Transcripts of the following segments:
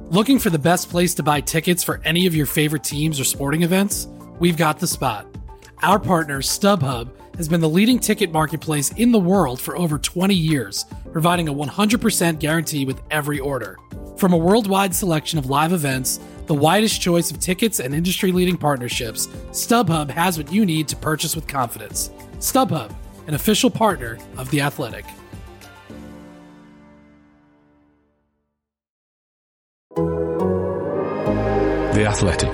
Looking for the best place to buy tickets for any of your favorite teams or sporting events? We've got the spot. Our partner, StubHub, has been the leading ticket marketplace in the world for over 20 years, providing a 100% guarantee with every order. From a worldwide selection of live events, the widest choice of tickets and industry-leading partnerships, StubHub has what you need to purchase with confidence. StubHub, an official partner of The Athletic. The Athletic.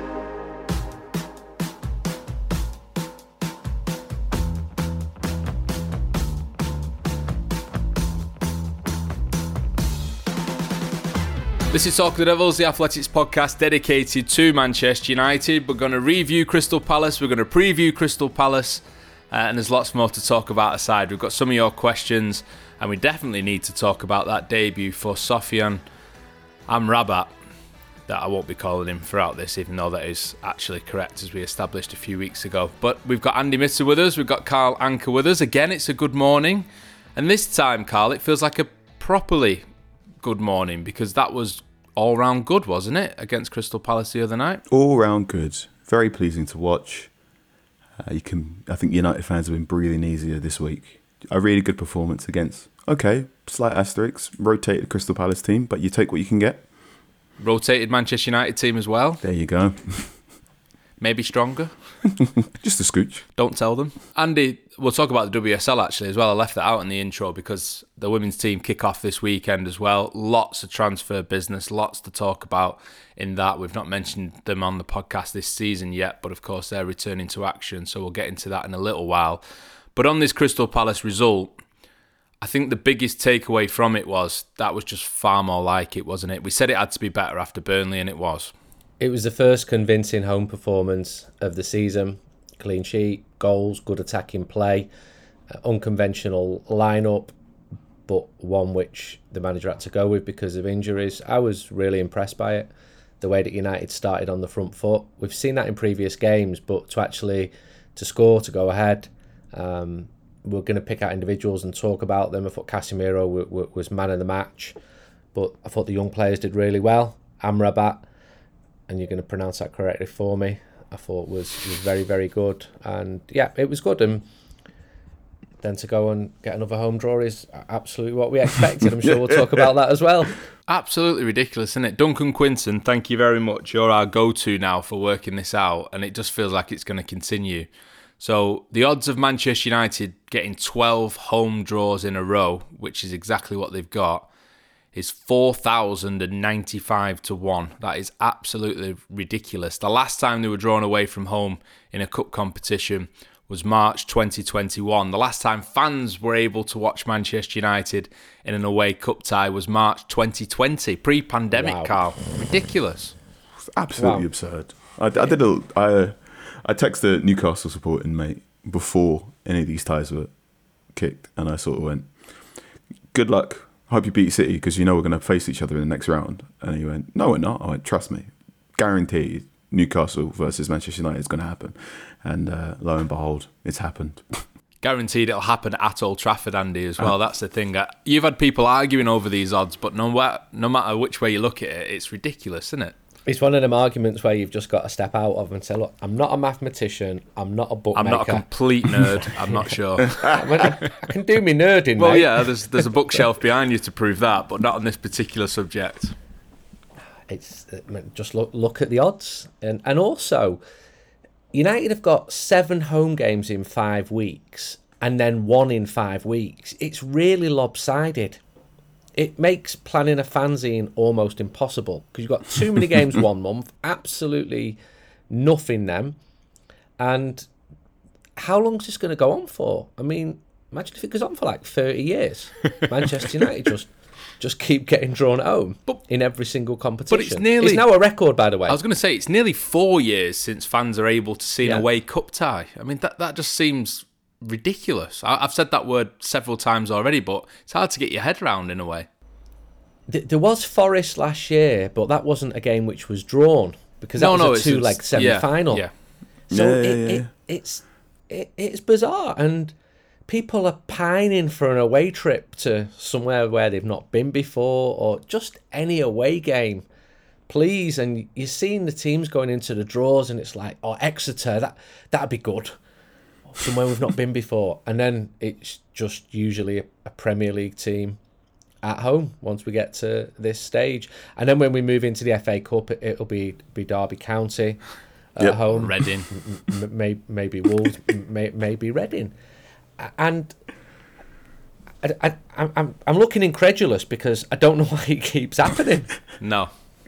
This is Talk of the Devils, the Athletics podcast dedicated to Manchester United. We're going to review Crystal Palace, we're going to preview Crystal Palace, and there's lots more to talk about aside. We've got some of your questions, and we definitely need to talk about that debut for Sofyan Amrabat, that I won't be calling him throughout this, even though that is actually correct, as we established a few weeks ago. But we've got Andy Mitter with us, we've got Carl Anker with us. Again, it's a good morning, and this time, Carl, it feels like a properly good morning, because that was all round good, wasn't it, against Crystal Palace the other night? All round good. Very pleasing to watch. I think United fans have been breathing easier this week. A really good performance against, slight asterisks, rotated Crystal Palace team, but you take what you can get. Rotated Manchester United team as well. There you go. Maybe stronger. Just a scooch. Don't tell them. Andy, we'll talk about the WSL actually as well. I left that out in the intro because the women's team kick off this weekend as well. Lots of transfer business, lots to talk about in that. We've not mentioned them on the podcast this season yet, but of course they're returning to action, so we'll get into that in a little while. But on this Crystal Palace result, I think the biggest takeaway from it was that was just far more like it, wasn't it? We said it had to be better after Burnley, and it was. It was the first convincing home performance of the season. Clean sheet, goals, good attacking play, unconventional lineup, but one which the manager had to go with because of injuries. I was really impressed by it, the way that United started on the front foot. We've seen that in previous games, but to score, to go ahead, we're going to pick out individuals and talk about them. I thought Casemiro was man of the match, but I thought the young players did really well. Amrabat, and you're going to pronounce that correctly for me, I thought was very, very good. And yeah, it was good. And then to go and get another home draw is absolutely what we expected. I'm sure we'll talk about that as well. Absolutely ridiculous, isn't it? Duncan Quinton, thank you very much. You're our go-to now for working this out, and it just feels like it's going to continue. So the odds of Manchester United getting 12 home draws in a row, which is exactly what they've got, is 4,095 to 1. That is absolutely ridiculous. The last time they were drawn away from home in a cup competition was March 2021. The last time fans were able to watch Manchester United in an away cup tie was March 2020, pre-pandemic. Wow. Carl. Ridiculous. It's absolutely absurd. I texted a Newcastle supporting mate before any of these ties were kicked, and I sort of went, good luck. Hope you beat City because you know we're going to face each other in the next round. And he went, no, we're not. I went, trust me. Guaranteed Newcastle versus Manchester United is going to happen. And lo and behold, it's happened. Guaranteed it'll happen at Old Trafford, Andy, as well. That's the thing. You've had people arguing over these odds, but no matter which way you look at it, it's ridiculous, isn't it? It's one of them arguments where you've just got to step out of and say, look, I'm not a mathematician, I'm not a bookmaker. I'm not a complete nerd, I'm not sure. I can do me nerding, well, mate. Yeah, there's a bookshelf behind you to prove that, but not on this particular subject. It's just look at the odds. And also, United have got 7 home games in 5 weeks and then 1 in 5 weeks. It's really lopsided. It makes planning a fanzine almost impossible because you've got too many games 1 month, absolutely nothing them. And how long is this going to go on for? I mean, imagine if it goes on for like 30 years. Manchester United just keep getting drawn at home in every single competition. But it's now a record, by the way. I was going to say, it's nearly 4 years since fans are able to see an away cup tie. I mean, that just seems ridiculous. I've said that word several times already, but it's hard to get your head around in a way. There was Forest last year, but that wasn't a game which was drawn because that was a 2-leg semi-final. Yeah. So it's bizarre, and people are pining for an away trip to somewhere where they've not been before, or just any away game. please, and you're seeing the teams going into the draws, and it's like, oh, Exeter, that'd be good, somewhere we've not been before. And then it's just usually a Premier League team at home once we get to this stage. And then when we move into the FA Cup, it'll be Derby County at home, Reading, maybe Wolves, maybe Reading. And I'm looking incredulous because I don't know why it keeps happening. No.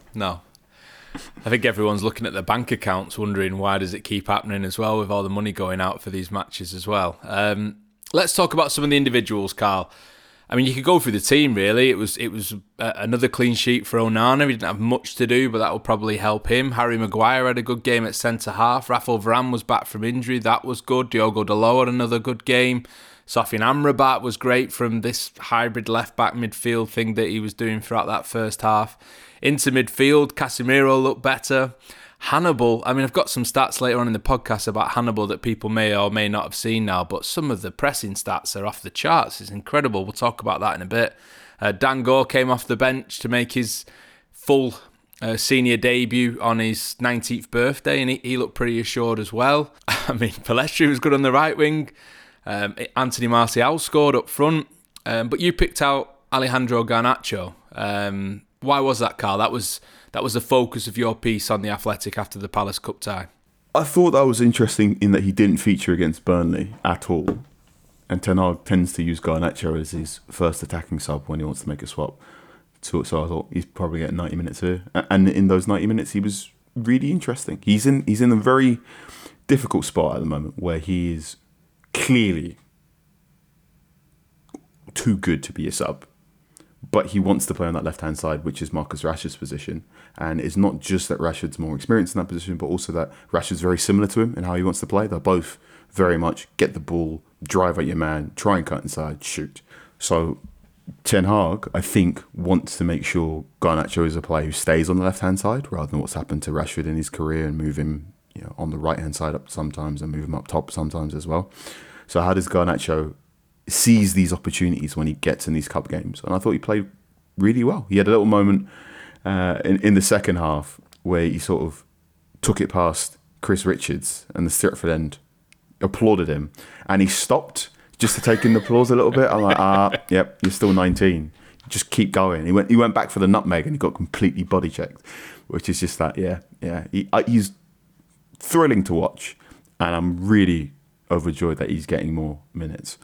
I think everyone's looking at their bank accounts wondering why does it keep happening as well, with all the money going out for these matches as well. Let's talk about some of the individuals, Carl. I mean, you could go through the team, really. It was another clean sheet for Onana. He didn't have much to do, but that will probably help him. Harry Maguire had a good game at centre-half. Rafael Varane was back from injury. That was good. Diogo Dalot had another good game. Sofian Amrabat was great from this hybrid left-back midfield thing that he was doing throughout that first half. Into midfield, Casemiro looked better. Hannibal, I mean, I've got some stats later on in the podcast about Hannibal that people may or may not have seen now, but some of the pressing stats are off the charts. It's incredible. We'll talk about that in a bit. Dan Gore came off the bench to make his full senior debut on his 19th birthday, and he looked pretty assured as well. I mean, Pellistri was good on the right wing. Anthony Martial scored up front. But you picked out Alejandro Garnacho. Why was that, Carl? That was the focus of your piece on The Athletic after the Palace Cup tie. I thought that was interesting in that he didn't feature against Burnley at all. And Ten Hag tends to use Garnacho as his first attacking sub when he wants to make a swap. So I thought he's probably getting 90 minutes here. And in those 90 minutes, he was really interesting. He's in a very difficult spot at the moment where he is clearly too good to be a sub. But he wants to play on that left-hand side, which is Marcus Rashford's position. And it's not just that Rashford's more experienced in that position, but also that Rashford's very similar to him in how he wants to play. They're both very much get the ball, drive at your man, try and cut inside, shoot. So Ten Hag, I think, wants to make sure Garnacho is a player who stays on the left-hand side rather than what's happened to Rashford in his career and move him on the right-hand side up sometimes and move him up top sometimes as well. So how does Garnacho seize these opportunities when he gets in these cup games? And I thought he played really well. He had a little moment in the second half where he sort of took it past Chris Richards and the Stretford end applauded him, and he stopped just to take in the applause a little bit. I'm like, yep, you're still 19. Just keep going. He went back for the nutmeg and he got completely body checked, which is just that, he's thrilling to watch, and I'm really overjoyed that he's getting more minutes.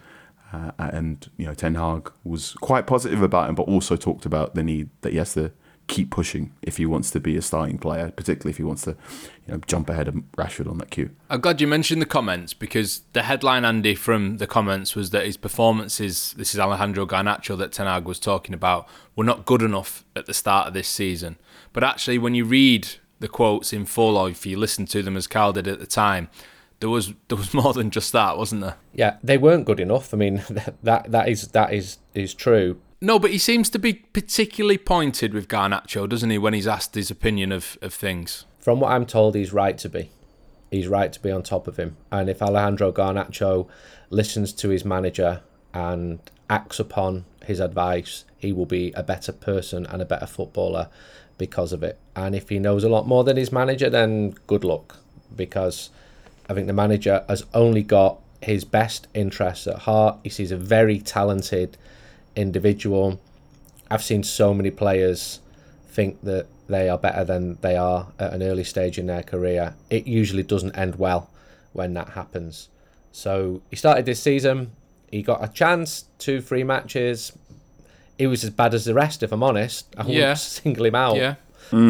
And Ten Hag was quite positive about him, but also talked about the need that he has to keep pushing if he wants to be a starting player, particularly if he wants to jump ahead of Rashford on that queue. I'm glad you mentioned the comments, because the headline, Andy, from the comments was that his performances, this is Alejandro Garnacho that Ten Hag was talking about, were not good enough at the start of this season. But actually, when you read the quotes in full, or if you listen to them as Carl did at the time, there was more than just that, wasn't there? Yeah, they weren't good enough. I mean, that is true. No, but he seems to be particularly pointed with Garnacho, doesn't he, when he's asked his opinion of things? From what I'm told, he's right to be. He's right to be on top of him. And if Alejandro Garnacho listens to his manager and acts upon his advice, he will be a better person and a better footballer because of it. And if he knows a lot more than his manager, then good luck, because I think the manager has only got his best interests at heart. He sees a very talented individual. I've seen so many players think that they are better than they are at an early stage in their career. It usually doesn't end well when that happens. So he started this season, he got a chance, 2-3 matches. He was as bad as the rest, if I'm honest. I wouldn't single him out. Yeah.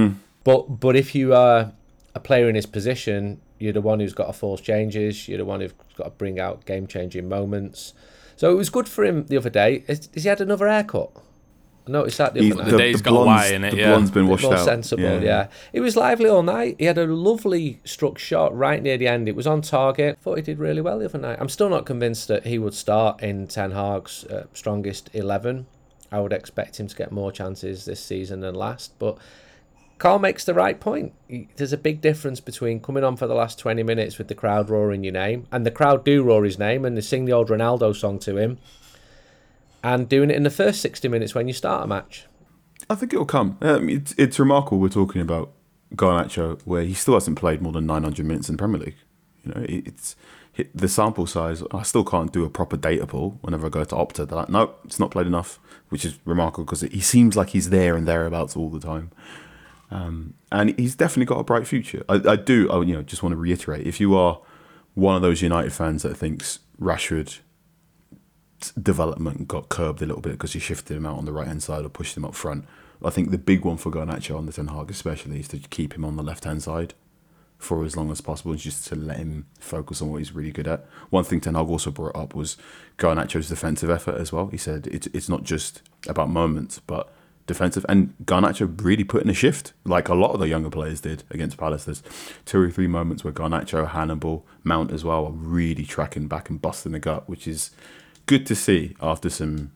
But if you are a player in his position, you're the one who's got to force changes. You're the one who's got to bring out game-changing moments. So it was good for him the other day. Has he had another haircut? I noticed that the other night. The day's got a Y in it, The blonde's been washed more out. Sensible, yeah. He was lively all night. He had a lovely struck shot right near the end. It was on target. I thought he did really well the other night. I'm still not convinced that he would start in Ten Hag's strongest 11. I would expect him to get more chances this season than last, but Carl makes the right point. There's a big difference between coming on for the last 20 minutes with the crowd roaring your name, and the crowd do roar his name, and they sing the old Ronaldo song to him, and doing it in the first 60 minutes when you start a match. I think it'll come. It's remarkable we're talking about Garnacho, where he still hasn't played more than 900 minutes in the Premier League. You know, it's the sample size. I still can't do a proper data pool whenever I go to Opta. They're like, nope, it's not played enough, which is remarkable because he seems like he's there and thereabouts all the time. And he's definitely got a bright future. I just want to reiterate, if you are one of those United fans that thinks Rashford's development got curbed a little bit because he shifted him out on the right-hand side or pushed him up front, I think the big one for Garnacho on the Ten Hag especially is to keep him on the left-hand side for as long as possible, just to let him focus on what he's really good at. One thing Ten Hag also brought up was Garnacho's defensive effort as well. He said it's not just about moments, but defensive. And Garnacho really put in a shift, like a lot of the younger players did against Palace. There's 2 or 3 moments where Garnacho, Hannibal, Mount as well are really tracking back and busting the gut, which is good to see after some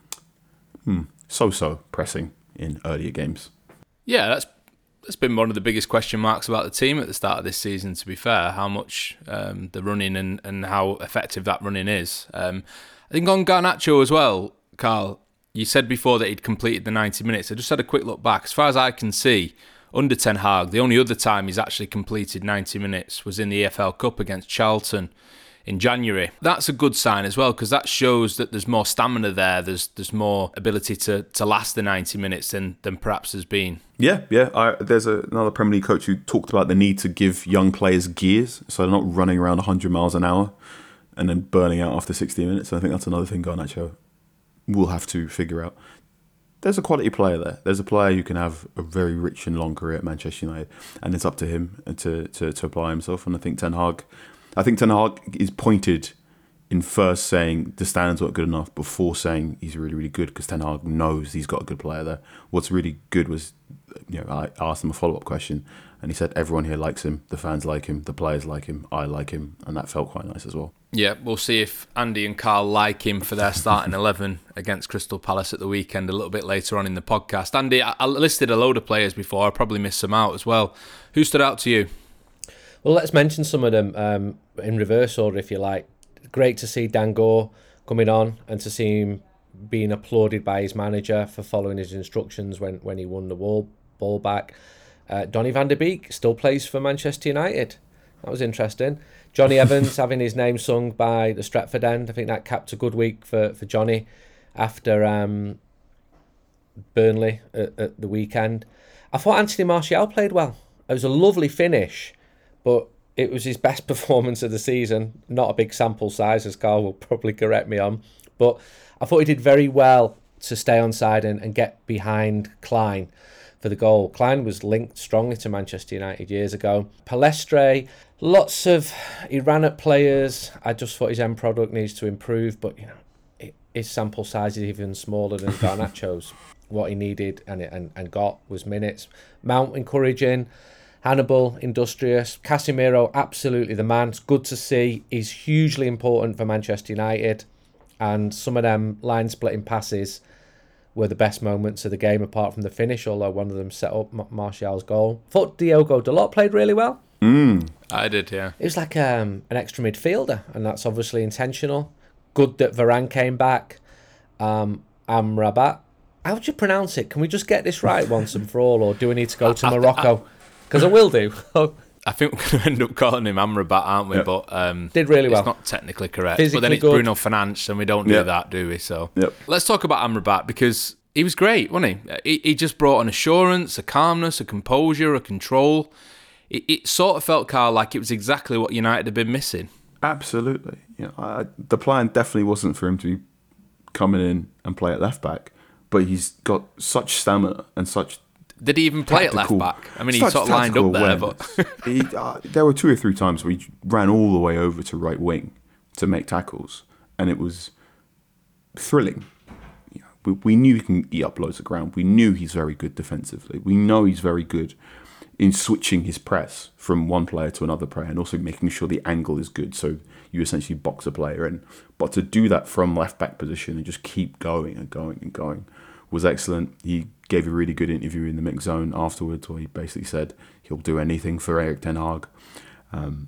so-so pressing in earlier games. Yeah, that's been one of the biggest question marks about the team at the start of this season, to be fair, how much the running and how effective that running is. I think on Garnacho as well, Carl, you said before that he'd completed the 90 minutes. I just had a quick look back. As far as I can see, under Ten Hag, the only other time he's actually completed 90 minutes was in the EFL Cup against Charlton in January. That's a good sign as well, because that shows that there's more stamina there. There's more ability to last the 90 minutes than perhaps there's been. Yeah. There's another Premier League coach who talked about the need to give young players gears, so they're not running around 100 miles an hour and then burning out after 60 minutes. So I think that's another thing Garnacho will have to figure out. There's a quality player there. There's a player who can have a very rich and long career at Manchester United, and it's up to him to apply himself. And I think Ten Hag is pointed in first saying the standards weren't good enough before saying he's really, really good, because Ten Hag knows he's got a good player there. What's really good was, I asked him a follow-up question and he said everyone here likes him, the fans like him, the players like him, I like him, and that felt quite nice as well. Yeah, we'll see if Andy and Carl like him for their starting 11 against Crystal Palace at the weekend a little bit later on in the podcast. Andy, I listed a load of players before, I probably missed some out as well. Who stood out to you? Well, let's mention some of them in reverse order, if you like. Great to see Dango coming on and to see him being applauded by his manager for following his instructions when he won the ball back. Donny van der Beek still plays for Manchester United. That was interesting. Johnny Evans having his name sung by the Stretford End. I think that capped a good week for Johnny after Burnley at the weekend. I thought Anthony Martial played well. It was a lovely finish, but it was his best performance of the season. Not a big sample size, as Carl will probably correct me on. But I thought he did very well to stay on side and get behind Klein for the goal. Klein was linked strongly to Manchester United years ago. Palestre, lots of erratic players. I just thought his end product needs to improve, but his sample size is even smaller than Garnacho's. What he needed and got was minutes. Mount encouraging. Hannibal, industrious. Casemiro, absolutely the man. It's good to see. He's hugely important for Manchester United. And some of them line-splitting passes were the best moments of the game, apart from the finish, although one of them set up Martial's goal. Thought Diogo Dalot played really well. I did, yeah. It was like an extra midfielder, and that's obviously intentional. Good that Varane came back. Amrabat. How would you pronounce it? Can we just get this right once and for all, or do we need to go to Morocco? Because I will do. I think we're going to end up calling him Amrabat, aren't we? Yep. But did really well. It's not technically correct. Physically but then it's good. Bruno Fernandes, and we don't do that, do we? So let's talk about Amrabat, because he was great, wasn't he? He just brought an assurance, a calmness, a composure, a control. It sort of felt, Carl, like it was exactly what United had been missing. Absolutely. The plan definitely wasn't for him to be coming in and play at left back, but he's got such stamina and such. Did he even play at left back? I mean, he sort of lined up there, but there were 2 or 3 times where he ran all the way over to right wing to make tackles, and it was thrilling. We knew he can eat up loads of ground. We knew he's very good defensively. We know he's very good in switching his press from one player to another player, and also making sure the angle is good, so you essentially box a player in. But to do that from left back position and just keep going and going and going was excellent. He gave a really good interview in the mix zone afterwards, where he basically said he'll do anything for Erik Ten Hag.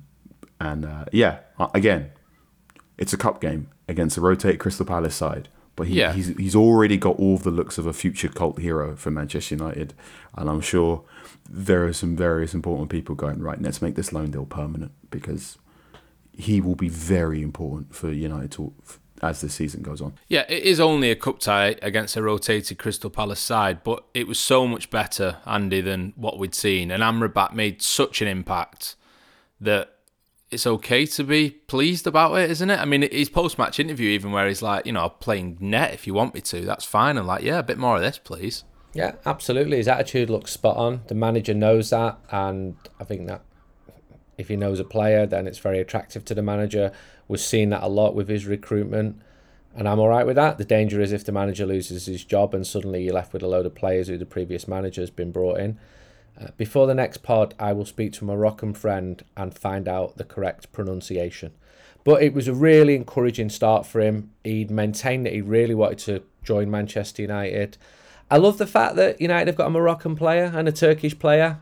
Again, it's a cup game against a rotated Crystal Palace side, But Yeah. he's already got all the looks of a future cult hero for Manchester United, and I'm sure there are some various important people going, right, let's make this loan deal permanent, because he will be very important for United as the season goes on. Yeah, it is only a cup tie against a rotated Crystal Palace side, but it was so much better, Andy, than what we'd seen. And Amrabat made such an impact that it's okay to be pleased about it, isn't it? I mean, his post-match interview, even where he's like, playing net if you want me to, that's fine. I'm like, yeah, a bit more of this, please. Yeah, absolutely. His attitude looks spot on. The manager knows that, and I think that if he knows a player, then it's very attractive to the manager. We're seeing that a lot with his recruitment, and I'm all right with that. The danger is if the manager loses his job and suddenly you're left with a load of players who the previous manager has been brought in. Before the next pod, I will speak to a Moroccan friend and find out the correct pronunciation. But it was a really encouraging start for him. He'd maintained that he really wanted to join Manchester United. I love the fact that United have got a Moroccan player and a Turkish player.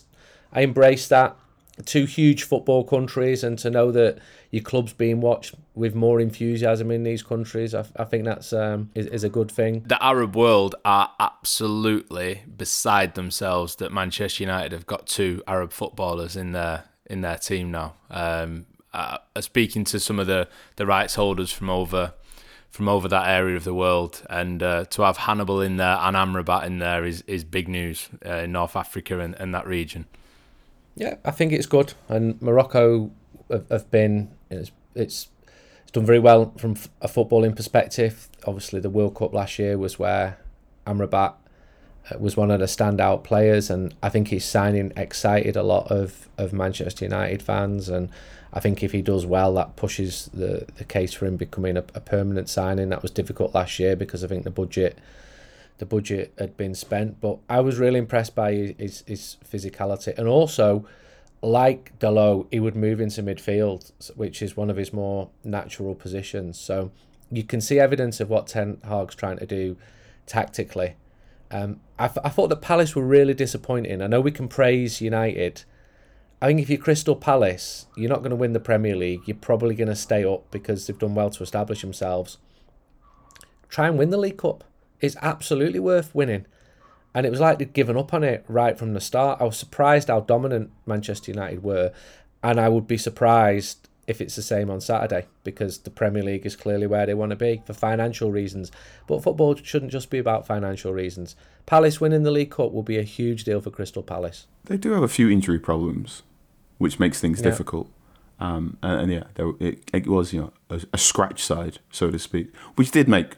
I embrace that. Two huge football countries, and to know that your club's being watched with more enthusiasm in these countries, I think that's is a good thing. The Arab world are absolutely beside themselves that Manchester United have got two Arab footballers in their team now. Speaking to some of the rights holders from over that area of the world, and to have Hannibal in there and Amrabat in there is big news in North Africa and that region. Yeah, I think it's good, and Morocco have been it's done very well from a footballing perspective. Obviously, the World Cup last year was where Amrabat was one of the standout players, and I think his signing excited a lot of Manchester United fans, and I think if he does well, that pushes the case for him becoming a permanent signing. That was difficult last year because I think the budget had been spent, but I was really impressed by his physicality, and also, like Dalot, he would move into midfield, which is one of his more natural positions. So you can see evidence of what Ten Hag's trying to do tactically. I thought that Palace were really disappointing. I know we can praise United. I think if you're Crystal Palace, you're not going to win the Premier League. You're probably going to stay up because they've done well to establish themselves. Try and win the League Cup. It's absolutely worth winning. And it was like they'd given up on it right from the start. I was surprised how dominant Manchester United were. And I would be surprised if it's the same on Saturday, because the Premier League is clearly where they want to be for financial reasons. But football shouldn't just be about financial reasons. Palace winning the League Cup will be a huge deal for Crystal Palace. They do have a few injury problems, which makes things difficult. It was a scratch side, so to speak, which did make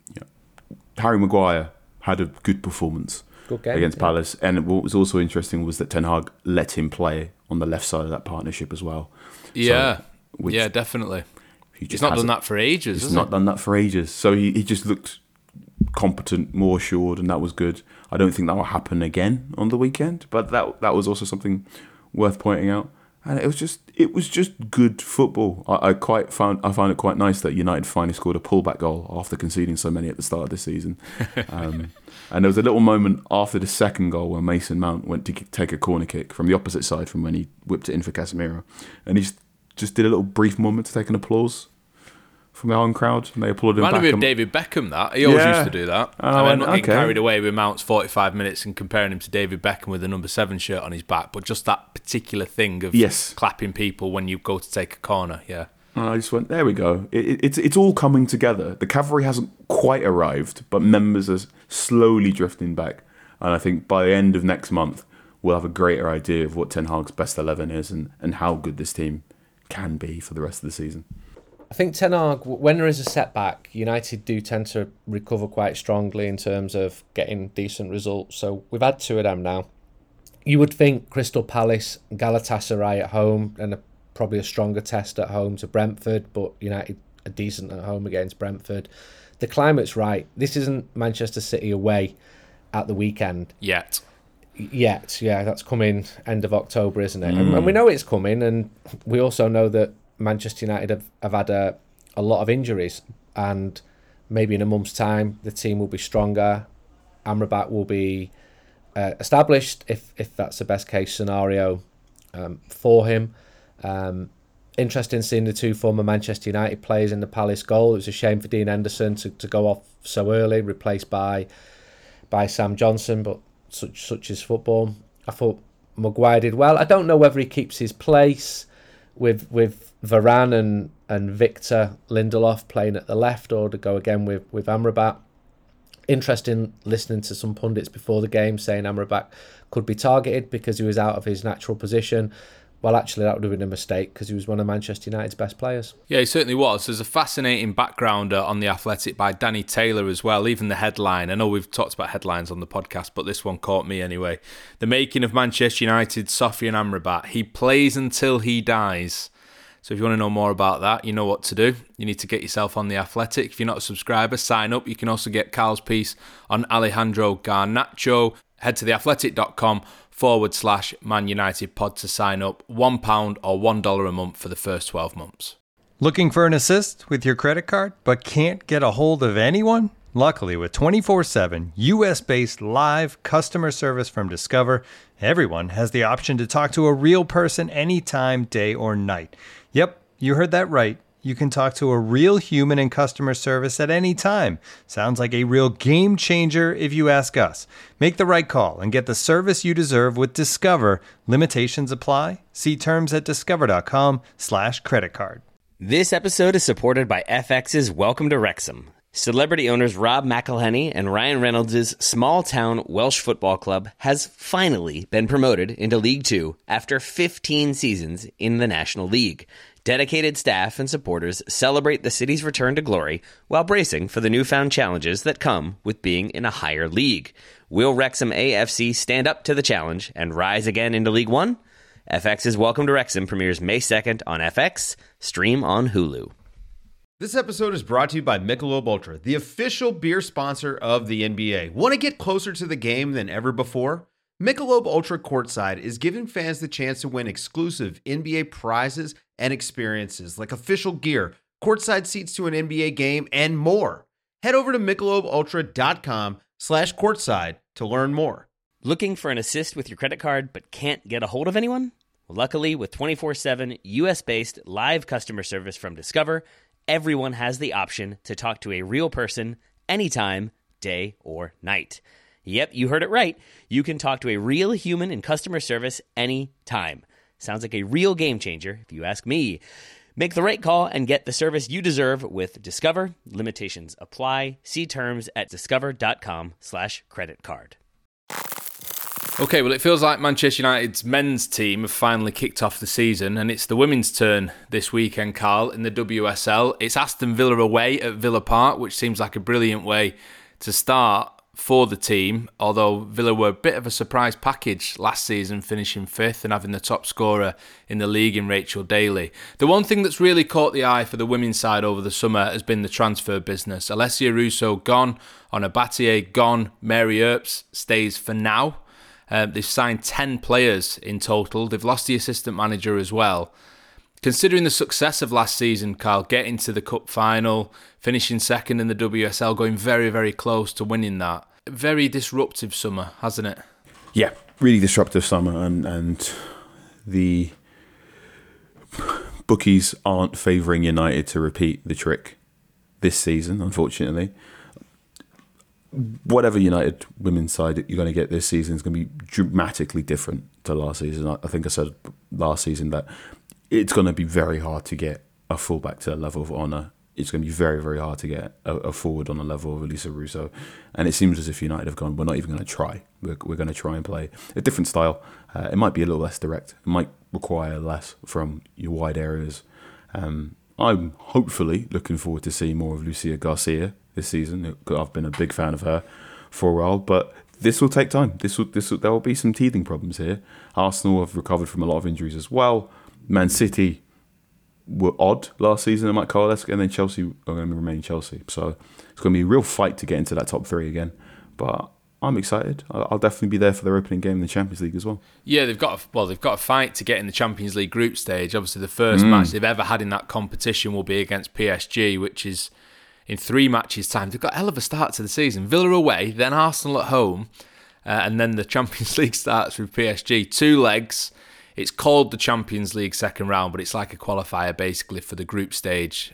Harry Maguire had a good performance against Palace. And what was also interesting was that Ten Hag let him play on the left side of that partnership as well. Yeah, definitely. He's not done that for ages, He's not done that for ages. So he just looked competent, more assured, and that was good. I don't think that will happen again on the weekend, but that was also something worth pointing out. And it was just good football. I found it quite nice that United finally scored a pullback goal after conceding so many at the start of the season. And there was a little moment after the second goal where Mason Mount went to take a corner kick from the opposite side from when he whipped it in for Casemiro, and he just did a little brief moment to take an applause from the home crowd, and they applauded him back. Reminded me of David Beckham, that. He always used to do that. I'm not getting carried away with Mount's 45 minutes and comparing him to David Beckham with the number 7 shirt on his back, but just that particular thing of clapping people when you go to take a corner, yeah. And I just went, there we go. It's all coming together. The cavalry hasn't quite arrived, but members are slowly drifting back. And I think by the end of next month, we'll have a greater idea of what Ten Hag's best 11 is and how good this team can be for the rest of the season. I think Ten Hag, when there is a setback, United do tend to recover quite strongly in terms of getting decent results. So we've had 2 of them now. You would think Crystal Palace, Galatasaray at home, and probably a stronger test at home to Brentford, but United are decent at home against Brentford. The climate's right. This isn't Manchester City away at the weekend. Yet, yeah, that's coming end of October, isn't it? And we know it's coming, and we also know that Manchester United have had a lot of injuries, and maybe in a month's time the team will be stronger. Amrabat will be established if that's the best case scenario for him, and Interesting seeing the two former Manchester United players in the Palace goal. It was a shame for Dean Henderson to go off so early, replaced by Sam Johnson, but such is football. I thought Maguire did well. I don't know whether he keeps his place with Varane and Victor Lindelof playing at the left, or to go again with Amrabat. Interesting listening to some pundits before the game saying Amrabat could be targeted because he was out of his natural position. Well, actually, that would have been a mistake because he was one of Manchester United's best players. Yeah, he certainly was. There's a fascinating backgrounder on The Athletic by Danny Taylor as well, even the headline. I know we've talked about headlines on the podcast, but this one caught me anyway. The making of Manchester United's Sofyan Amrabat. He plays until he dies. So if you want to know more about that, you know what to do. You need to get yourself on The Athletic. If you're not a subscriber, sign up. You can also get Carl's piece on Alejandro Garnacho. Head to theathletic.com/Man United pod to sign up. £1 or $1 a month for the first 12 months. Looking for an assist with your credit card but can't get a hold of anyone? Luckily, with 24/7 US-based live customer service from Discover, everyone has the option to talk to a real person anytime, day or night. Yep, you heard that right. You can talk to a real human in customer service at any time. Sounds like a real game changer if you ask us. Make the right call and get the service you deserve with Discover. Limitations apply. See terms at discover.com/creditcard. This episode is supported by FX's Welcome to Wrexham. Celebrity owners Rob McElhenney and Ryan Reynolds' small-town Welsh football club has finally been promoted into League Two after 15 seasons in the National League. Dedicated staff and supporters celebrate the city's return to glory while bracing for the newfound challenges that come with being in a higher league. Will Wrexham AFC stand up to the challenge and rise again into League One? FX's Welcome to Wrexham premieres May 2nd on FX, stream on Hulu. This episode is brought to you by Michelob Ultra, the official beer sponsor of the NBA. Want to get closer to the game than ever before? Michelob Ultra Courtside is giving fans the chance to win exclusive NBA prizes and experiences like official gear, courtside seats to an NBA game, and more. Head over to MichelobUltra.com/courtside to learn more. Looking for an assist with your credit card but can't get a hold of anyone? Luckily, with 24/7 US-based live customer service from Discover, everyone has the option to talk to a real person anytime, day or night. Yep, you heard it right. You can talk to a real human in customer service anytime. Sounds like a real game changer, if you ask me. Make the right call and get the service you deserve with Discover. Limitations apply. See terms at discover.com/creditcard. Okay, well, it feels like Manchester United's men's team have finally kicked off the season, and it's the women's turn this weekend, Carl, in the WSL. It's Aston Villa away at Villa Park, which seems like a brilliant way to start for the team, although Villa were a bit of a surprise package last season, finishing 5th and having the top scorer in the league in Rachel Daly. The one thing that's really caught the eye for the women's side over the summer has been the transfer business. Alessia Russo gone, Ona Battier gone, Mary Earps stays for now. They've signed 10 players in total. They've lost the assistant manager as well. Considering the success of last season, Carl, getting to the cup final, finishing second in the WSL, going very, very close to winning that. Very disruptive summer, hasn't it? Yeah, really disruptive summer, and the bookies aren't favouring United to repeat the trick this season, unfortunately. Whatever United women's side you're going to get this season is going to be dramatically different to last season. I think I said last season that it's going to be very hard to get a fullback to the level of Honor. It's going to be very, very hard to get a forward on the level of Alessia Russo. And it seems as if United have gone, we're not even going to try. We're going to try and play a different style. It might be a little less direct. It might require less from your wide areas. I'm hopefully looking forward to seeing more of Lucia Garcia this season. I've been a big fan of her for a while, but this will take time. There will be some teething problems here. Arsenal have recovered from a lot of injuries as well. Man City were odd last season, Mike Carlesque, and then Chelsea are going to remain Chelsea. So it's going to be a real fight to get into that top 3 again. But I'm excited. I'll definitely be there for their opening game in the Champions League as well. Yeah, they've got a fight to get in the Champions League group stage. Obviously, the first match they've ever had in that competition will be against PSG, which is in 3 matches' time. They've got a hell of a start to the season. Villa away, then Arsenal at home, and then the Champions League starts with PSG. 2 legs It's called the Champions League second round, but it's like a qualifier basically for the group stage.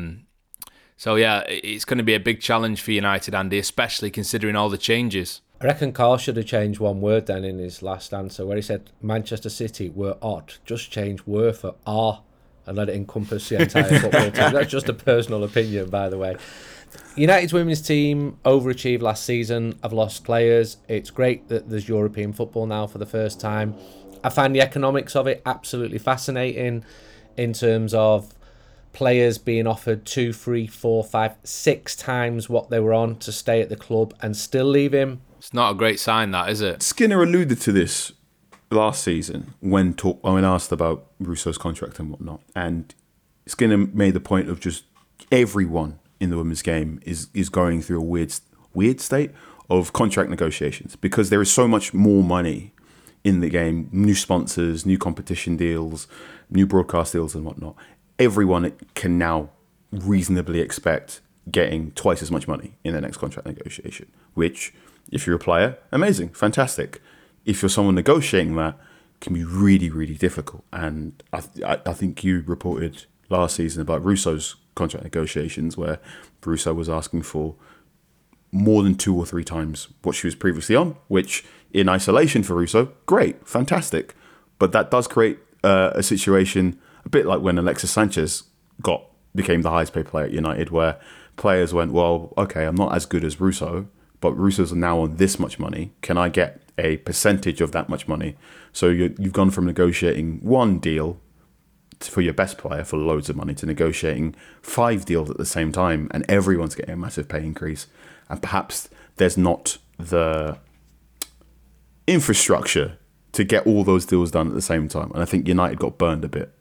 So yeah, it's going to be a big challenge for United, Andy, especially considering all the changes. I reckon Carl should have changed one word then in his last answer, where he said Manchester City were odd. Just change were for are and let it encompass the entire football team. That's just a personal opinion, by the way. United's women's team overachieved last season. I've lost players. It's great that there's European football now for the first time. I find the economics of it absolutely fascinating in terms of players being offered 2, 3, 4, 5, 6 times what they were on to stay at the club and still leave him. It's not a great sign, that, is it? Skinner alluded to this last season when asked about Russo's contract and whatnot. And Skinner made the point of just everyone in the women's game is going through a weird state of contract negotiations because there is so much more money in the game, new sponsors, new competition deals, new broadcast deals and whatnot. Everyone can now reasonably expect getting twice as much money in the next contract negotiation, which, if you're a player, amazing, fantastic. If you're someone negotiating that, can be really, really difficult. And I think you reported last season about Russo's contract negotiations where Russo was asking for more than 2 or 3 times what she was previously on, which in isolation for Russo, great, fantastic. But that does create a situation a bit like when Alexis Sanchez became the highest paid player at United, where players went, well, okay, I'm not as good as Russo, but Russo's now on this much money. Can I get a percentage of that much money? So you've gone from negotiating one deal for your best player for loads of money to negotiating 5 deals at the same time, and everyone's getting a massive pay increase. And perhaps there's not the infrastructure to get all those deals done at the same time. And I think United got burned a bit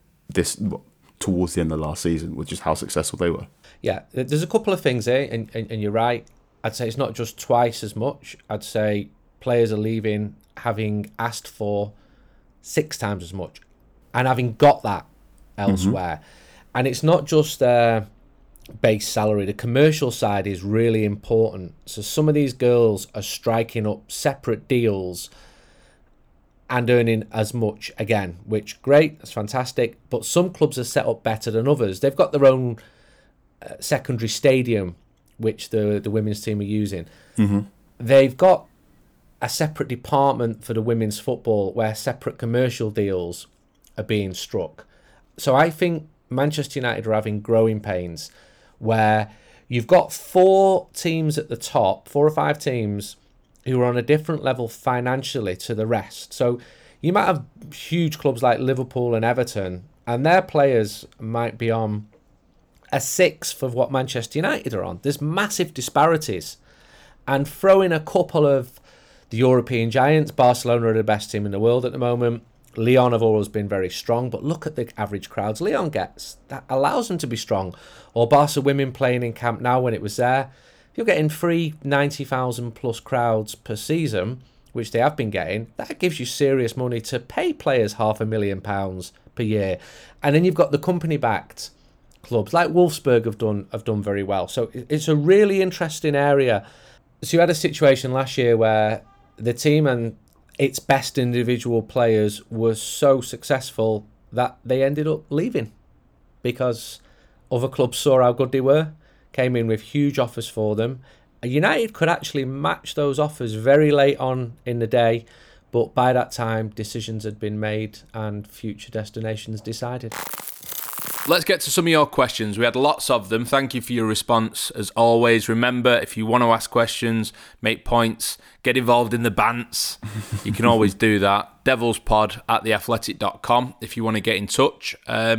towards the end of last season with just how successful they were. Yeah, there's a couple of things there, and you're right. I'd say it's not just twice as much. I'd say players are leaving having asked for 6 times as much and having got that elsewhere. Mm-hmm. And it's not just base salary. The commercial side is really important. So some of these girls are striking up separate deals and earning as much again, which great, that's fantastic. But some clubs are set up better than others. They've got their own secondary stadium, which the women's team are using. Mm-hmm. They've got a separate department for the women's football where separate commercial deals are being struck. So I think Manchester United are having growing pains where you've got 4 teams at the top, 4 or 5 teams who are on a different level financially to the rest. So you might have huge clubs like Liverpool and Everton, and their players might be on a 1/6 of what Manchester United are on. There's massive disparities. And throw in a couple of the European giants. Barcelona are the best team in the world at the moment. Lyon have always been very strong, but look at the average crowds Lyon gets. That allows them to be strong. Or Barca women playing in Camp Nou when it was there. If you're getting 90,000 plus crowds per season, which they have been getting, that gives you serious money to pay players £500,000 per year. And then you've got the company-backed clubs like Wolfsburg have done very well. So it's a really interesting area. So you had a situation last year where the team and its best individual players were so successful that they ended up leaving because other clubs saw how good they were, came in with huge offers for them. United could actually match those offers very late on in the day, but by that time decisions had been made and future destinations decided. Let's get to some of your questions. We had lots of them. Thank you for your response, as always. Remember, if you want to ask questions, make points, get involved in the bants, you can always do that. devilspod@theathletic.com if you want to get in touch.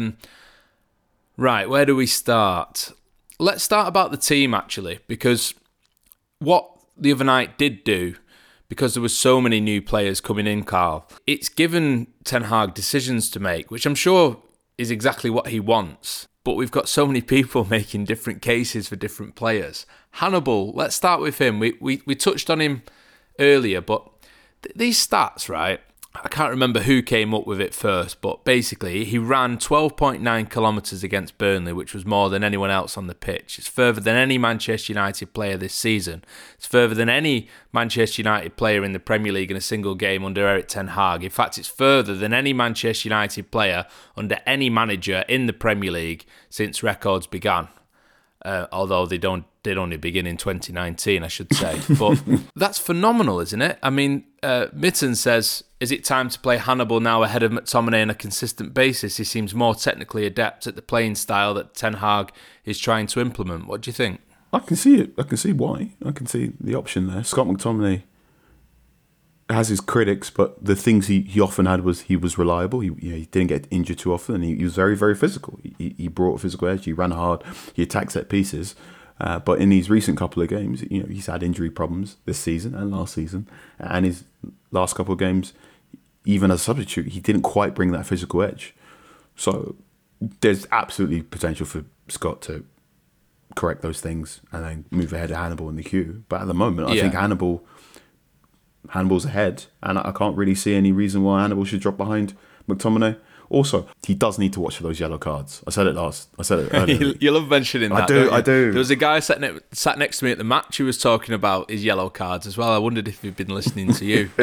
Right, where do we start? Let's start about the team, actually, because what the other night did do, because there were so many new players coming in, Carl, it's given Ten Hag decisions to make, which I'm sure is exactly what he wants. But we've got so many people making different cases for different players. Hannibal, let's start with him. We touched on him earlier, but these stats, right? I can't remember who came up with it first, but basically he ran 12.9 kilometres against Burnley, which was more than anyone else on the pitch. It's further than any Manchester United player this season. It's further than any Manchester United player in the Premier League in a single game under Erik ten Hag. In fact, it's further than any Manchester United player under any manager in the Premier League since records began. Although they did only begin in 2019, I should say. But that's phenomenal, isn't it? I mean, Mitten says, is it time to play Hannibal now ahead of McTominay on a consistent basis? He seems more technically adept at the playing style that Ten Hag is trying to implement. What do you think? I can see it. I can see why. I can see the option there. Scott McTominay has his critics, but the things he often had was he was reliable. He didn't get injured too often, and he was very, very physical. He brought physical edge. He ran hard. He attacked set pieces. But in these recent couple of games, he's had injury problems this season and last season, and his last couple of games, even as a substitute, he didn't quite bring that physical edge. So there's absolutely potential for Scott to correct those things and then move ahead of Hannibal in the queue. But at the moment, I think Hannibal's ahead, and I can't really see any reason why Hannibal should drop behind McTominay. Also, he does need to watch for those yellow cards. I said it earlier. You love mentioning that. I do. There was a guy sat next to me at the match who was talking about his yellow cards as well. I wondered if he'd been listening to you.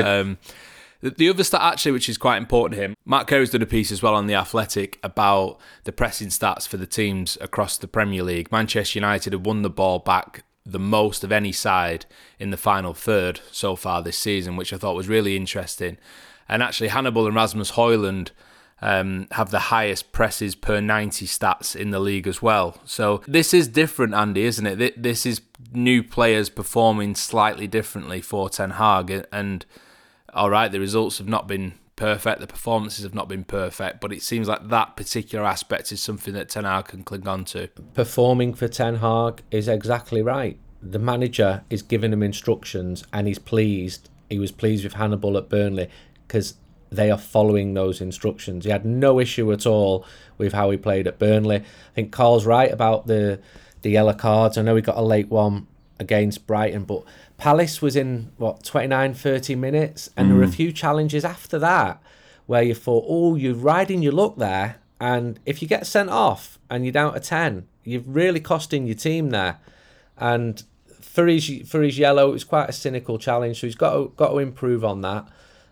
The other stat, actually, which is quite important to him, Mark Carey's done a piece as well on The Athletic about the pressing stats for the teams across the Premier League. Manchester United have won the ball back the most of any side in the final third so far this season, which I thought was really interesting. And actually, Hannibal and Rasmus Højlund have the highest presses per 90 stats in the league as well. So this is different, Andy, isn't it? This is new players performing slightly differently for Ten Hag. And all right, the results have not been perfect, the performances have not been perfect, but it seems like that particular aspect is something that Ten Hag can cling on to. Performing for Ten Hag is exactly right. The manager is giving him instructions and he's pleased. He was pleased with Hannibal at Burnley because they are following those instructions. He had no issue at all with how he played at Burnley. I think Carl's right about the yellow cards. I know he got a late one against Brighton, but Palace was in 29, 30 minutes, and there were a few challenges after that where you thought, oh, you're riding your luck there, and if you get sent off and you're down to 10, you're really costing your team there. And for his yellow, it was quite a cynical challenge, so he's got to improve on that.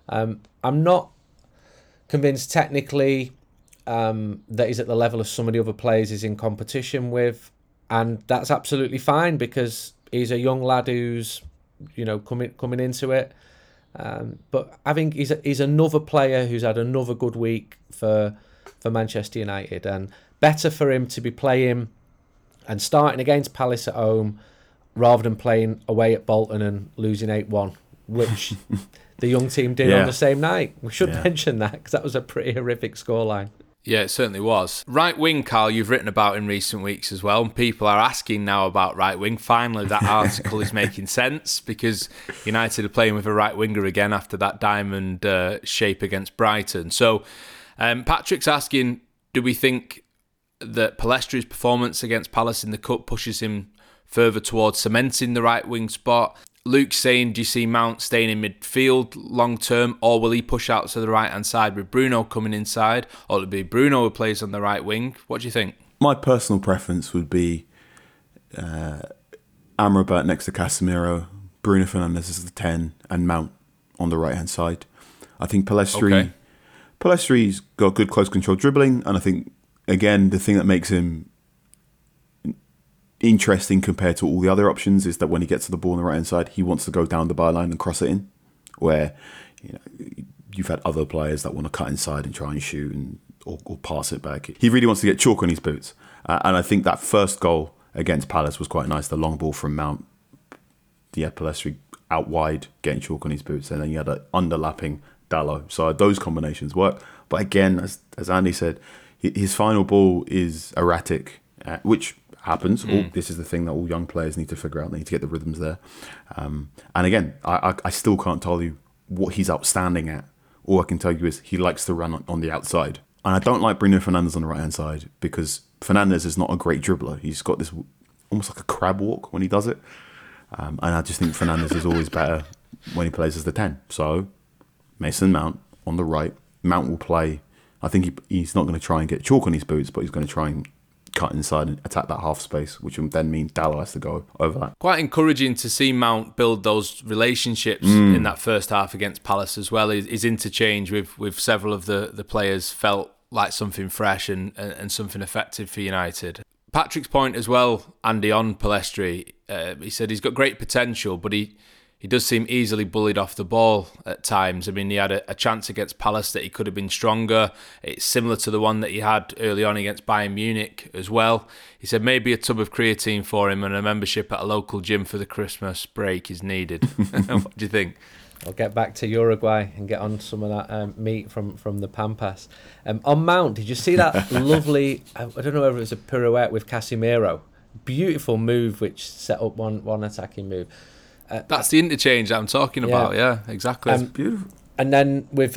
I'm not convinced technically that he's at the level of some of the other players he's in competition with, and that's absolutely fine because he's a young lad who's coming into it. But I think he's another player who's had another good week for Manchester United, and better for him to be playing and starting against Palace at home rather than playing away at Bolton and losing 8-1, which the young team did on the same night. We should mention that because that was a pretty horrific scoreline. Yeah, it certainly was. Right wing, Carl, you've written about in recent weeks as well, and people are asking now about right wing. Finally, that article is making sense because United are playing with a right winger again after that diamond shape against Brighton. So Patrick's asking, do we think that Palestri's performance against Palace in the Cup pushes him further towards cementing the right wing spot? Luke's saying, do you see Mount staying in midfield long term, or will he push out to the right hand side with Bruno coming inside, or it'll be Bruno who plays on the right wing? What do you think? My personal preference would be Amrabat next to Casemiro, Bruno Fernandes as the 10, and Mount on the right hand side. I think Palestri's got good close control dribbling, and I think again the thing that makes him interesting compared to all the other options is that when he gets to the ball on the right hand side, he wants to go down the byline and cross it in, where you've had other players that want to cut inside and try and shoot or pass it back. He really wants to get chalk on his boots, and I think that first goal against Palace was quite nice. The long ball from Mount, Pellistri out wide getting chalk on his boots, and then you had an underlapping Dalot. So those combinations work, but again, as Andy said, his final ball is erratic, which happens. This is the thing that all young players need to figure out. They need to get the rhythms there. And again, I still can't tell you what he's outstanding at. All I can tell you is he likes to run on the outside. And I don't like Bruno Fernandes on the right-hand side because Fernandes is not a great dribbler. He's got this almost like a crab walk when he does it. And I just think Fernandes is always better when he plays as the 10. So Mason Mount on the right. Mount will play. I think he's not going to try and get chalk on his boots, but he's going to try and cut inside and attack that half space, which would then mean Dalot has to go over that. Quite encouraging to see Mount build those relationships in that first half against Palace as well. His interchange with several of the players felt like something fresh and something effective for United. Patrick's point as well, Andy, on Pellistri, he said he's got great potential, but he does seem easily bullied off the ball at times. I mean, he had a chance against Palace that he could have been stronger. It's similar to the one that he had early on against Bayern Munich as well. He said maybe a tub of creatine for him and a membership at a local gym for the Christmas break is needed. What do you think? I'll get back to Uruguay and get on some of that meat from the Pampas. On Mount, did you see that lovely, I don't know whether it was a pirouette with Casemiro. Beautiful move which set up one attacking move. That's the interchange that I'm talking about. Yeah, exactly. It's beautiful. And then with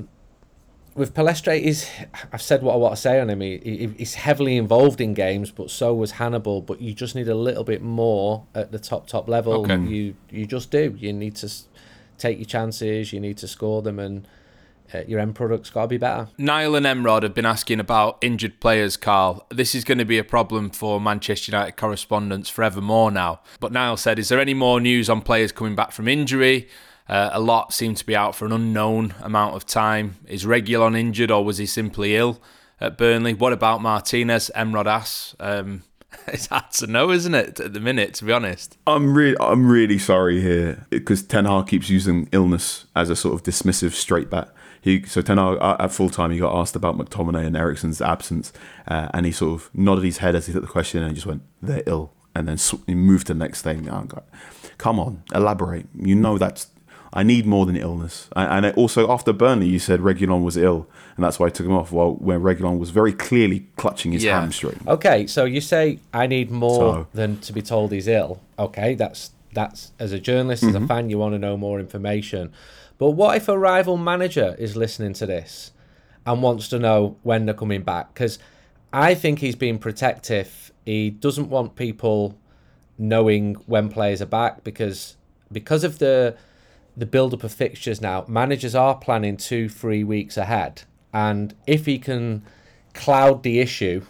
Pellistri, I've said what I want to say on him. He's heavily involved in games, but so was Hannibal. But you just need a little bit more at the top level. Okay. You just do. You need to take your chances. You need to score them, and your end product's got to be better. Niall and Emrod have been asking about injured players, Carl. This is going to be a problem for Manchester United correspondents forevermore now. But Niall said, is there any more news on players coming back from injury? A lot seem to be out for an unknown amount of time. Is Reguilon injured, or was he simply ill at Burnley? What about Martinez? Emrod asks. It's hard to know, isn't it, at the minute, to be honest? I'm really sorry here, because Ten Hag keeps using illness as a sort of dismissive straight bat. So Ten Hag, at full time, he got asked about McTominay and Eriksen's absence, and he sort of nodded his head as he took the question and just went, they're ill, and then he moved to the next thing. Come on, elaborate. You know I need more than illness. And also, after Burnley, you said Reguilon was ill, and that's why I took him off, when Reguilon was very clearly clutching his hamstring. Okay, so you say, I need more than to be told he's ill. Okay, that's as a journalist, as a fan, you want to know more information. But what if a rival manager is listening to this and wants to know when they're coming back? Because I think he's being protective. He doesn't want people knowing when players are back, because of the build-up of fixtures now, managers are planning 2-3 weeks ahead. And if he can cloud the issue,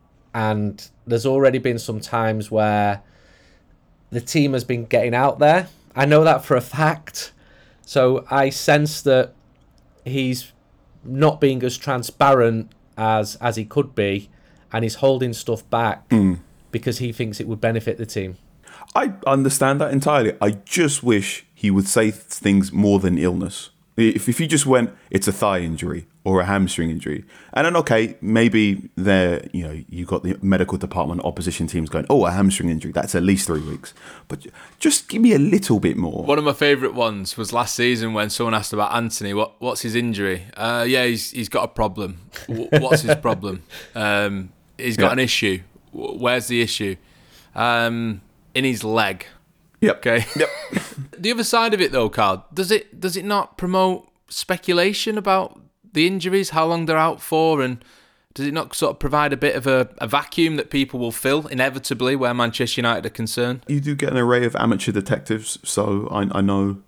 and there's already been some times where the team has been getting out there, I know that for a fact. So I sense that he's not being as transparent as he could be, and he's holding stuff back because he thinks it would benefit the team. I understand that entirely. I just wish he would say things more than illness. If he just went, it's a thigh injury or a hamstring injury, and then okay, maybe you got the medical department, opposition teams going, oh, a hamstring injury, that's at least 3 weeks. But just give me a little bit more. One of my favourite ones was last season when someone asked about Anthony. What's his injury? He's got a problem. What's his problem? He's got an issue. Where's the issue? In his leg. Yep. Okay. Yep. The other side of it, though, Carl, does it not promote speculation about the injuries, how long they're out for, and does it not sort of provide a bit of a vacuum that people will fill inevitably where Manchester United are concerned? You do get an array of amateur detectives, so I know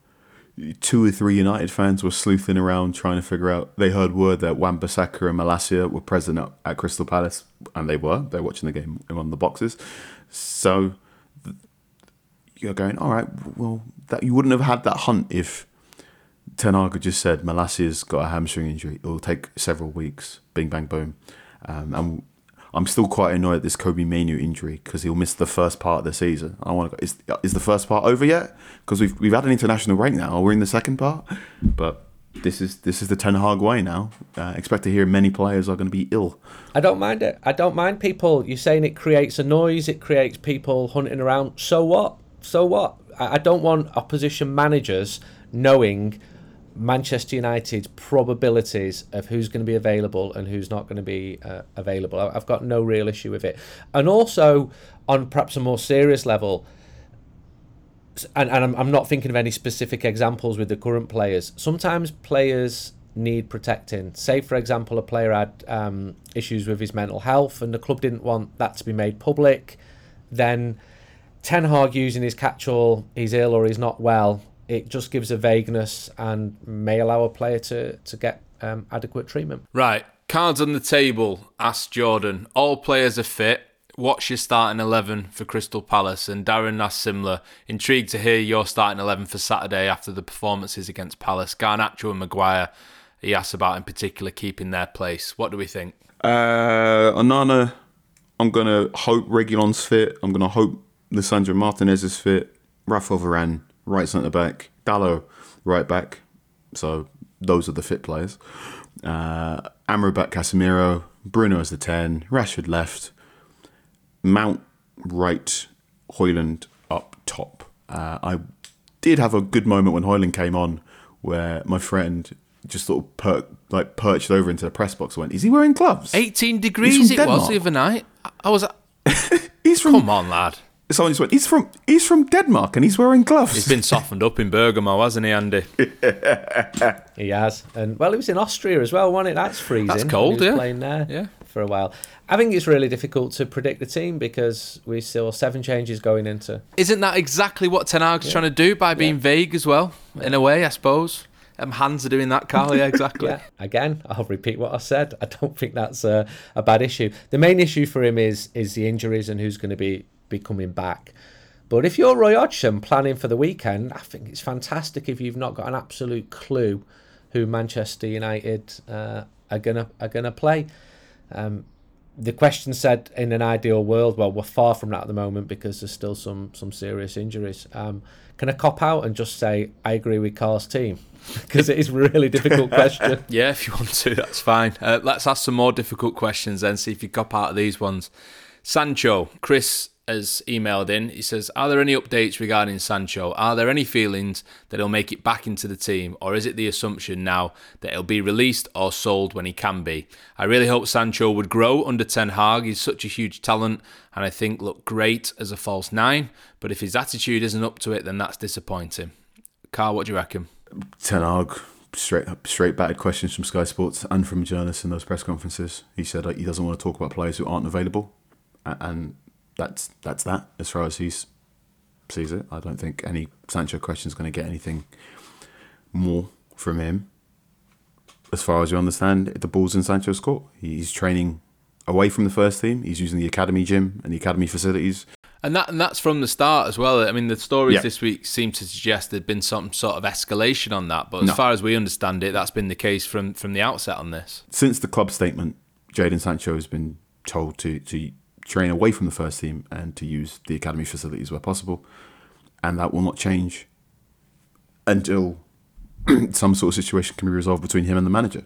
2 or 3 United fans were sleuthing around trying to figure out. They heard word that Wan-Bissaka and Malacia were present at Crystal Palace, and they were. They're watching the game on the boxes. So you're going, all right, well, that you wouldn't have had that hunt if Ten Hag had just said Malacia's got a hamstring injury. It will take several weeks. Bing, bang, boom. And I'm still quite annoyed at this Kobe Mainoo injury because he'll miss the first part of the season. I want to go, is the first part over yet? Because we've had an international break now. We're in the second part, but this is the Ten Hag way now. Expect to hear many players are going to be ill. I don't mind it. I don't mind people. You're saying it creates a noise. It creates people hunting around. So what? So what? I don't want opposition managers knowing Manchester United's probabilities of who's going to be available and who's not going to be available. I've got no real issue with it. And also, on perhaps a more serious level, and I'm not thinking of any specific examples with the current players, sometimes players need protecting. Say, for example, a player had issues with his mental health and the club didn't want that to be made public, then Ten Hag using his catch-all, he's ill or he's not well, it just gives a vagueness and may allow a player to get adequate treatment. Right, cards on the table, asked Jordan. All players are fit. What's your starting 11 for Crystal Palace? And Darren asked similar. Intrigued to hear your starting 11 for Saturday after the performances against Palace. Garnacho and Maguire, he asked about in particular keeping their place. What do we think? Onana, I'm going to hope Reguilon's fit. I'm going to hope Lisandro Martinez is fit. Rafael Varane, right centre-back. Dalot, right back. So those are the fit players. Amrabat, Casemiro. Bruno as the 10. Rashford left. Mount right, Højlund up top. I did have a good moment when Højlund came on where my friend just sort of perched over into the press box and went, is he wearing gloves? 18 degrees it was the other night. I was come on, lad. Someone just went, he's from Denmark and he's wearing gloves. He's been softened up in Bergamo, hasn't he, Andy? He has. And well, he was in Austria as well, wasn't it? That's freezing. That's cold, he was yeah. Playing there Yeah. for a while. I think it's really difficult to predict the team because we saw 7 changes going into. Isn't that exactly what Ten Hag's trying to do by being vague as well? In a way, I suppose. Hands are doing that, Carl. Yeah, exactly. Yeah. Again, I'll repeat what I said. I don't think that's a bad issue. The main issue for him is the injuries and who's going to be coming back. But if you're Roy Hodgson planning for the weekend, I think it's fantastic if you've not got an absolute clue who Manchester United are gonna play. The question said, in an ideal world, well, we're far from that at the moment because there's still some serious injuries. Can I cop out and just say I agree with Carl's team? Because it is a really difficult question. Yeah, if you want to, that's fine. Let's ask some more difficult questions then, see if you cop out of these ones. Sancho, Chris has emailed in. He says, are there any updates regarding Sancho? Are there any feelings that he'll make it back into the team? Or is it the assumption now that he'll be released or sold when he can be? I really hope Sancho would grow under Ten Hag. He's such a huge talent and I think look great as a false 9. But if his attitude isn't up to it, then that's disappointing. Carl, what do you reckon? Ten Hag, straight batted questions from Sky Sports and from journalists in those press conferences. He said he doesn't want to talk about players who aren't available. And that's that as far as he sees it. I don't think any Sancho question is going to get anything more from him. As far as you understand, the ball's in Sancho's court. He's training away from the first team. He's using the academy gym and the academy facilities. And that's from the start as well. I mean, the stories this week seem to suggest there'd been some sort of escalation on that. But as far as we understand it, that's been the case from the outset on this. Since the club statement, Jadon Sancho has been told to train away from the first team and to use the academy facilities where possible, and that will not change until some sort of situation can be resolved between him and the manager.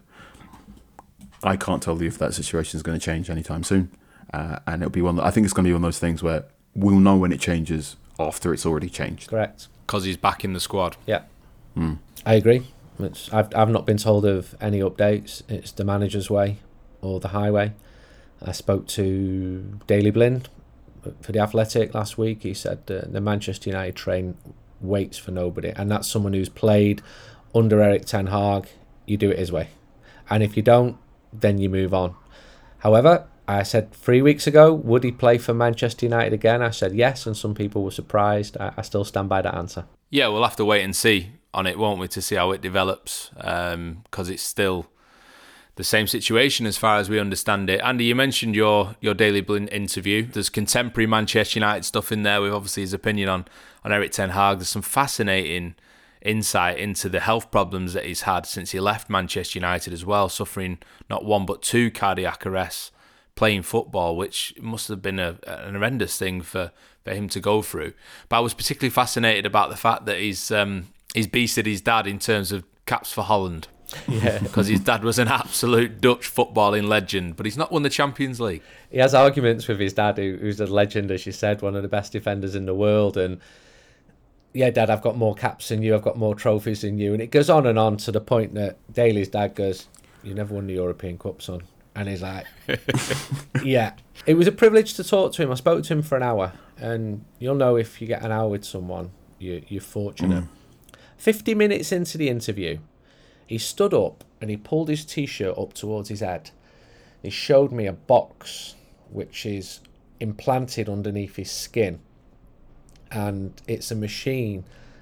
I can't tell you if that situation is going to change anytime soon, and it'll be I think it's going to be one of those things where we'll know when it changes after it's already changed. Correct. Because he's back in the squad. Yeah, I agree. I've not been told of any updates. It's the manager's way or the highway. I spoke to Daley Blind for The Athletic last week. He said the Manchester United train waits for nobody, and that's someone who's played under Erik Ten Hag. You do it his way, and if you don't, then you move on. However, I said 3 weeks ago, would he play for Manchester United again? I said yes, and some people were surprised. I still stand by that answer. Yeah, we'll have to wait and see on it, won't we, to see how it develops, because it's still the same situation as far as we understand it. Andy, you mentioned your Daley Blind interview. There's contemporary Manchester United stuff in there with obviously his opinion on Erik Ten Hag. There's some fascinating insight into the health problems that he's had since he left Manchester United as well, suffering not 1 but 2 cardiac arrests playing football, which must have been an horrendous thing for him to go through. But I was particularly fascinated about the fact that he's beasted his dad in terms of caps for Holland. Yeah, because his dad was an absolute Dutch footballing legend, but he's not won the Champions League. He has arguments with his dad, who's a legend, as you said, one of the best defenders in the world. And yeah, Dad, I've got more caps than you, I've got more trophies than you. And it goes on and on to the point that Daley's dad goes, you never won the European Cup, son. And he's like, yeah. It was a privilege to talk to him. I spoke to him for an hour, and you'll know if you get an hour with someone, you're fortunate. 50 minutes into the interview, he stood up and he pulled his T-shirt up towards his head. He showed me a box which is implanted underneath his skin, and it's a machine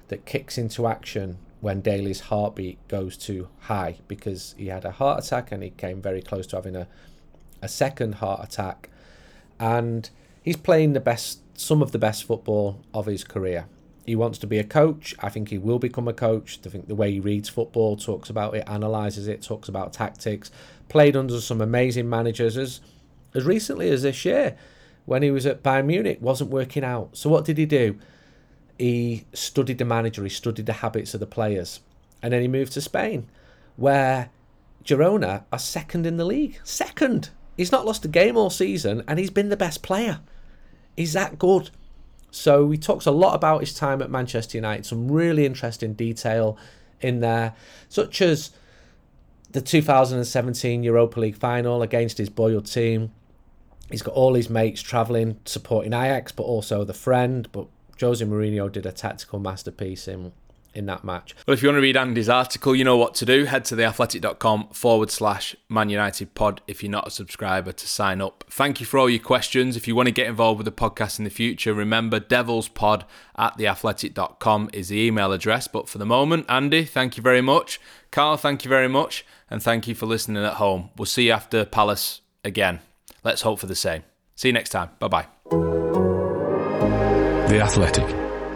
that kicks into action when Daly's heartbeat goes too high, because he had a heart attack and he came very close to having a second heart attack. And he's playing some of the best football of his career. He wants to be a coach. I think he will become a coach. I think the way he reads football, talks about it, analyses it, talks about tactics. Played under some amazing managers as recently as this year when he was at Bayern Munich. Wasn't working out. So what did he do? He studied the manager. He studied the habits of the players. And then he moved to Spain, where Girona are second in the league. Second. He's not lost a game all season, and he's been the best player. He's that good. So he talks a lot about his time at Manchester United, some really interesting detail in there, such as the 2017 Europa League final against his boyhood team. He's got all his mates travelling, supporting Ajax, but also the friend. But Jose Mourinho did a tactical masterpiece in that match. Well, if you want to read Andy's article, you know what to do. Head to theathletic.com/Man United pod if you're not a subscriber to sign up. Thank you for all your questions. If you want to get involved with the podcast in the future, remember devilspod@theathletic.com is the email address. But for the moment, Andy, thank you very much. Carl, thank you very much. And thank you for listening at home. We'll see you after Palace again. Let's hope for the same. See you next time. Bye-bye. The Athletic.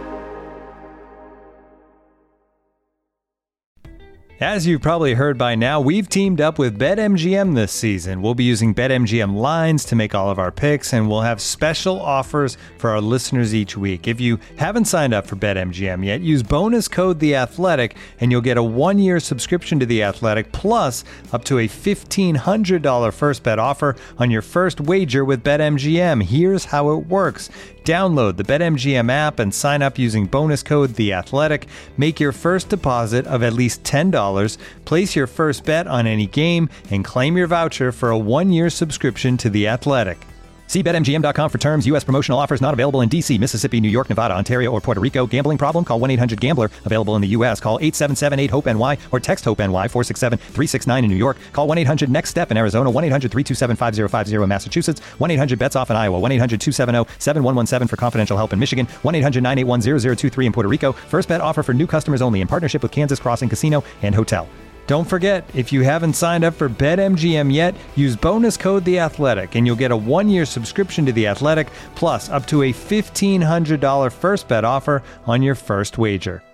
As you've probably heard by now, we've teamed up with BetMGM this season. We'll be using BetMGM lines to make all of our picks, and we'll have special offers for our listeners each week. If you haven't signed up for BetMGM yet, use bonus code THEATHLETIC, and you'll get a 1-year subscription to The Athletic, plus up to a $1,500 first bet offer on your first wager with BetMGM. Here's how it works. Download the BetMGM app and sign up using bonus code THEATHLETIC. Make your first deposit of at least $10. Place your first bet on any game and claim your voucher for a 1-year subscription to The Athletic. See BetMGM.com for terms. U.S. promotional offers not available in D.C., Mississippi, New York, Nevada, Ontario, or Puerto Rico. Gambling problem? Call 1-800-GAMBLER. Available in the U.S. Call 877-8-HOPE-NY or text HOPE-NY 467-369 in New York. Call 1-800-NEXT-STEP in Arizona. 1-800-327-5050 in Massachusetts. 1-800-BETS-OFF in Iowa. 1-800-270-7117 for confidential help in Michigan. 1-800-981-0023 in Puerto Rico. First bet offer for new customers only in partnership with Kansas Crossing Casino and Hotel. Don't forget, if you haven't signed up for BetMGM yet, use bonus code THEATHLETIC and you'll get a 1-year subscription to The Athletic, plus up to a $1,500 first bet offer on your first wager.